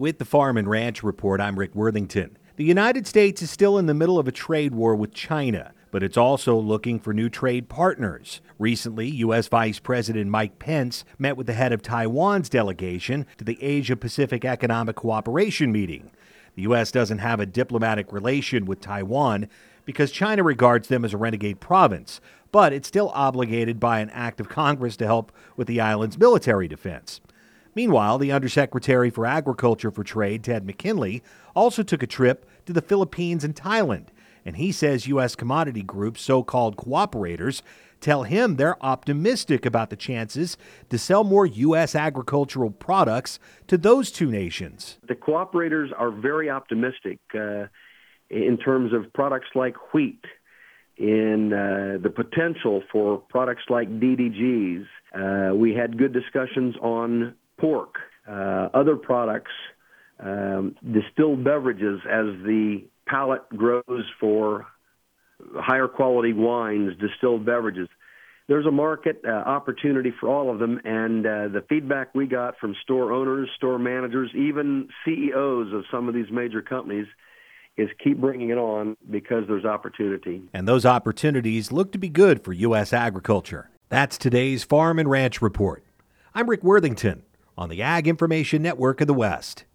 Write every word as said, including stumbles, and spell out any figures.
With the Farm and Ranch Report, I'm Rick Worthington. The United States is still in the middle of a trade war with China, but it's also looking for new trade partners. Recently, U S. Vice President Mike Pence met with the head of Taiwan's delegation to the Asia-Pacific Economic Cooperation meeting. The U S doesn't have a diplomatic relation with Taiwan because China regards them as a renegade province, but it's still obligated by an act of Congress to help with the island's military defense. Meanwhile, the Undersecretary for Agriculture for Trade, Ted McKinley, also took a trip to the Philippines and Thailand, and he says U S commodity groups, so-called cooperators, tell him they're optimistic about the chances to sell more U S agricultural products to those two nations. The cooperators are very optimistic uh, in terms of products like wheat, in uh, the potential for products like D D Gs. Uh, we had good discussions on pork, uh, other products, um, distilled beverages as the palate grows for higher quality wines, distilled beverages. There's a market uh, opportunity for all of them, and uh, the feedback we got from store owners, store managers, even C E Os of some of these major companies is keep bringing it on because there's opportunity. And those opportunities look to be good for U S agriculture. That's today's Farm and Ranch Report. I'm Rick Worthington on the Ag Information Network of the West.